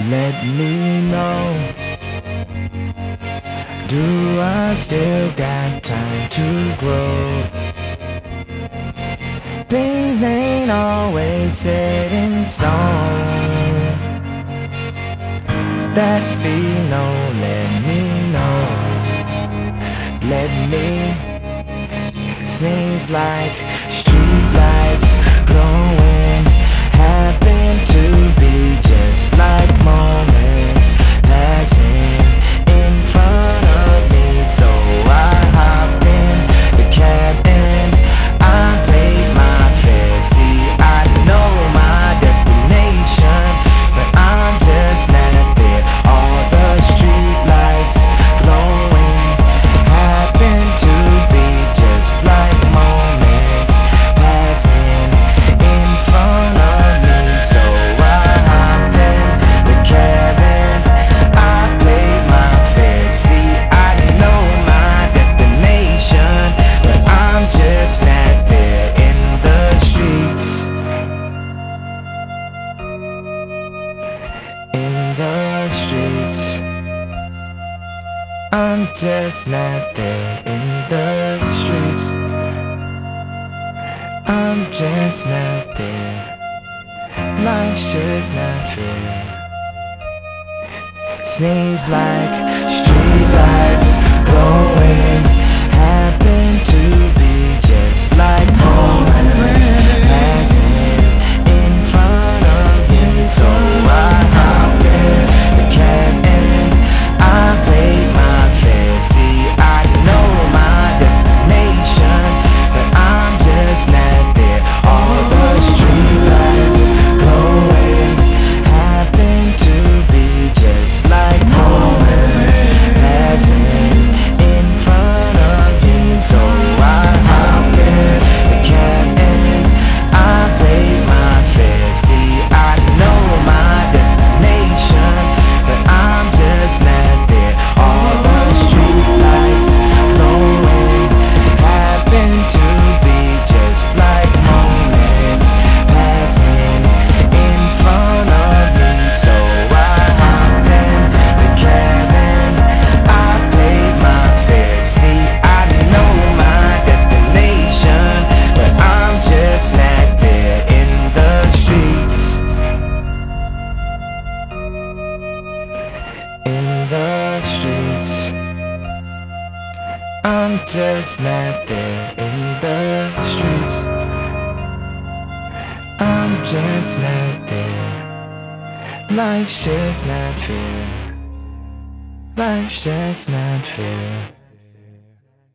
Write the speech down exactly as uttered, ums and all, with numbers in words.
Let me know. Do I still got time to grow? Things ain't always set in stone. That be known, let me know. Let me. Seems like streetlights glowing happen to be just like moments passing in front of me. So I hopped in the cab and I paid my fare. See, I know my destination, but I'm just not there. All the streetlights glowing happen to be just like moments passing in front of me. So I hopped in the cab and I paid my fare. See, I know my destination, but I'm just not there in the streets. In the streets, I'm just not there in the streets. I'm just not there. Life's just not fair. Seems like streetlights glowing happen to be just like moments passing in front of you. So I hopped in the cab and I paid my fare. See, I know my destination, but I'm just not there. All the streetlights glowing happen to be just like moments passing in front of you. So I hopped in the cab and I paid my fare. See, I know my destination, but I'm just not there. All the streetlights glowing happen to be just like moments passing in front of me. So I hopped in the cab and I paid my fare. See, I know my destination, but I'm just not there in the streets. In the streets, I'm just not there in the streets. I'm just not there. Life's just not fair. Life's just not fair.